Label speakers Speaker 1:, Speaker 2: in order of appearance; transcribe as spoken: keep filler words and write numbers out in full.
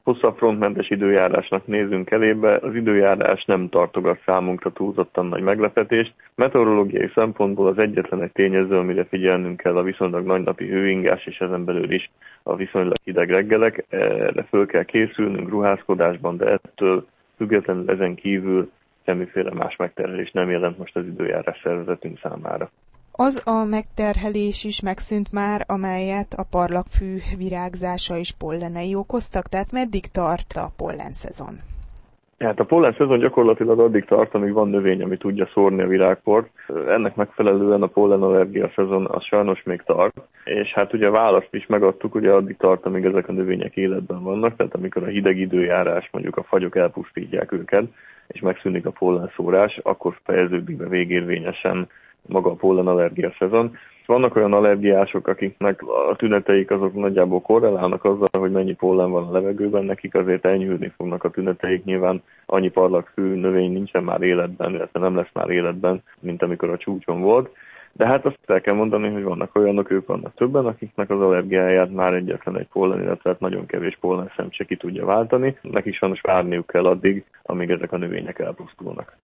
Speaker 1: hosszabb frontmentes időjárásnak nézünk elébe, az időjárás nem tartogat számunkra túlzottan nagy meglepetést. Meteorológiai szempontból az egyetlen egy tényező, amire figyelnünk kell, a viszonylag nagy napi hőingás, és ezen belül is a viszonylag hideg reggelek. Erre föl kell készülnünk ruházkodásban, de ettől függetlenül ezen kívül semmiféle más megterhelés nem jelent most az időjárás szervezetünk számára.
Speaker 2: Az a megterhelés is megszűnt már, amelyet a parlagfű virágzása és pollenei okoztak, tehát meddig tart a pollenszezon?
Speaker 1: Hát a pollenszezon gyakorlatilag addig tart, amíg van növény, ami tudja szórni a virágport. Ennek megfelelően a pollenallergia szezon az sajnos még tart, és hát ugye a választ is megadtuk, ugye addig tart, amíg ezek a növények életben vannak, tehát amikor a hideg időjárás, mondjuk a fagyok elpusztítják őket, és megszűnik a pollenszórás, akkor fejeződik be végérvényesen maga a pollenallergia szezon. Vannak olyan allergiások, akiknek a tüneteik azok nagyjából korrelálnak azzal, hogy mennyi pollen van a levegőben, nekik azért enyhülni fognak a tüneteik. Nyilván annyi parlagfű növény nincsen már életben, illetve nem lesz már életben, mint amikor a csúcson volt. De hát azt el kell mondani, hogy vannak olyanok, ők vannak többen, akiknek az allergiáját már egyetlen egy pollen, illetve nagyon kevés pollen szemcse ki tudja váltani. Nekik sajnos várniuk kell addig, amíg ezek a növények elpusztulnak.